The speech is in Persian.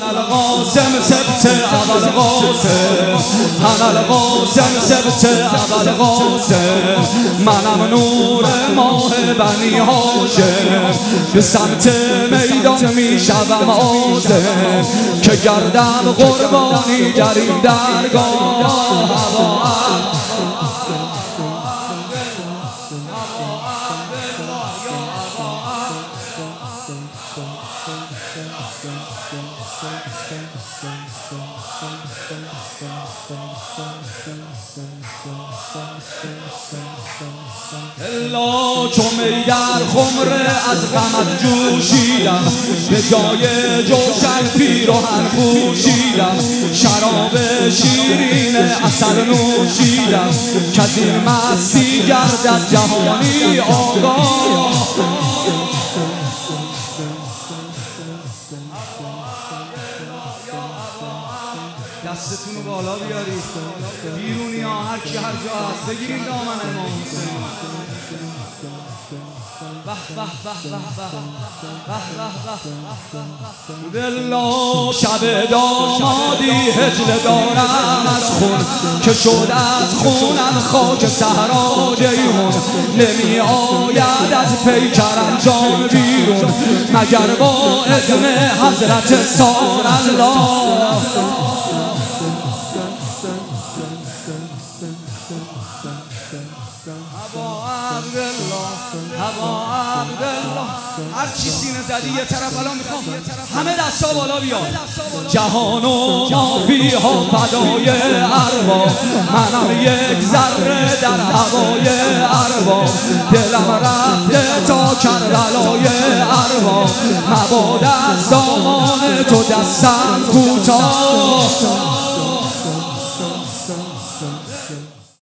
القاسم سبت اول قاسم انا القاسم سبت اول قاسم منم نور ماه بنی هاشم به سمت میدان میشوم آزم که گردم قربانی در این درگاه الا چو می در خمره از غمت جوشیدم به جای جوشن پیراهن پوشیدم شراب شیرین عسل نوشیدم که از این مستی گردد جهانی آگاه دستتون رو بالا بیارید بیرونی ها هر کی هر جا هست بگیرید دامن امام حسین دلا شب دامادی هجله دارم از خون که شد از خونم خاک صحرا جیهون نمی آید از پیکرم جان بیرون مگر با اذن حضرت سار الله هوا عبدالله هر چی سینه زدی یه طرف الان میخوام همه دستا بالا بیاد جهان و مافیها فدای ارواح منم یک ذره در هوای ارواح دلم رفته تا کربلای ارواح مباد از دامان تو دستم کوتاه